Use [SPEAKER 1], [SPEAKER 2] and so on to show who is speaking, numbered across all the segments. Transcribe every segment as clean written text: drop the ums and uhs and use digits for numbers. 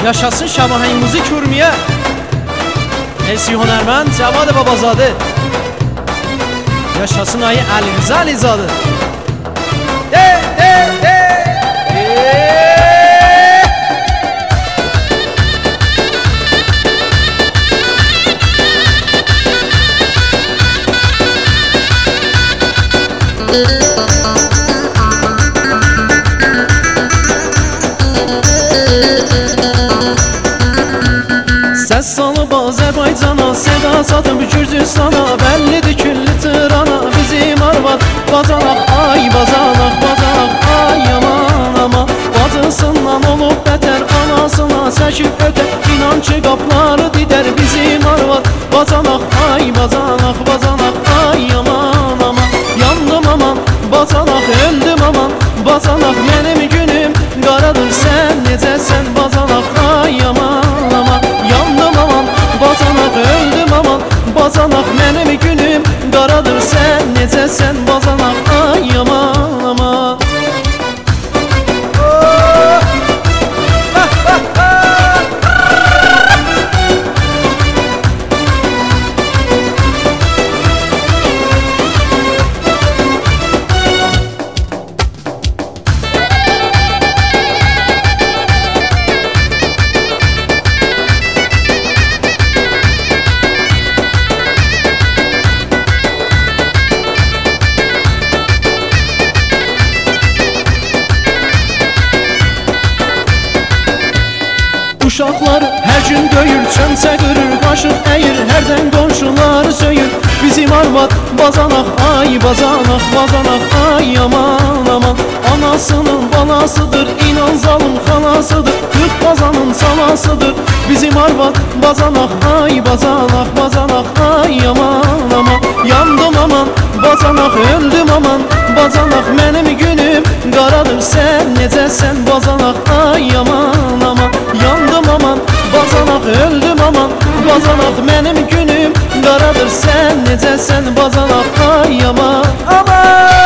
[SPEAKER 1] Yaşasın Şabahay Müzik Hürmiye. Esi Honermend Cavad Babazadə. Yaşasın ayı Ali Rıza Alizadə. De de de. Səs salıb Azərbaycana, seda satıb Gürcüstana, bəllidir külli tırana, bizim arvad bacanaq, ay bacanaq, bacanaq, ay aman aman. Bacısından olub bətər, anasına çəkib ötər, inan ki qapları didər, bizim arvad bacanaq, ay bacanaq, bacanaq, ay aman aman. Yandım aman, bacanaq, öldüm aman, bacanaq, mənim günüm qaradır, sən necəsən bacanaq, ay aman aman. Yandım aman, bacanaq, öldüm aman, bacanaq, mənim günüm qaradır, sən necəsən bacanaq, ay aman aman. Uşaqlar hər gün döyür, çömçə qırır, qaşıq əyir, hərdən qonşuları söyür. Bizim arvad bacanaq, ay bacanaq, bacanaq, ay aman aman. Anasının balasıdır, inan zalım xalasıdır, 40 bazanın salasıdır. Bizim arvad bacanaq, ay bacanaq, bacanaq, ay aman aman. Yandım aman, bacanaq, öldüm aman, bacanaq, mənim günüm qaradır, sən necəsən bacanaq, ay aman aman. Yandım aman, bacanaq, öldüm aman, bacanaq, mənim günüm qaradır, sən necəsən bacanaq, ay aman aman.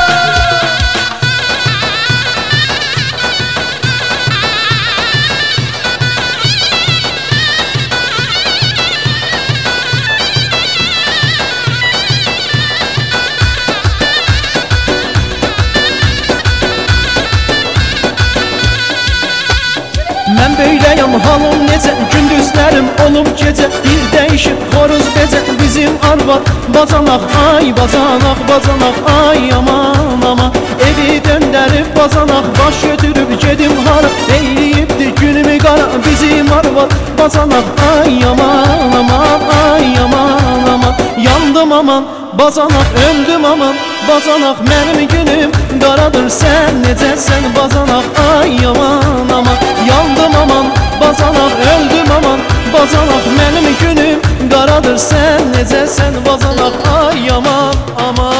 [SPEAKER 1] Mən böyləyəm, halım necə, gündüzlərim olub gecə, bir dəyişib xoruz becə, bizim arvad bacanaq, ay bacanaq, bacanaq, ay aman aman. Evi döndərib bacanaq, baş götürüb gedim hara, eyliyibdir günümü qara, bizim arvad bacanaq, ay aman aman, ay aman aman. Yandım aman, bacanaq, öldüm aman, bacanaq, mənim günüm qaradır, sən necəsən bacanaq, ay aman aman. Yandım aman, bacanaq, öldüm aman, bacanaq, mənim günüm qaradır, sən necəsən bacanaq, ay aman aman.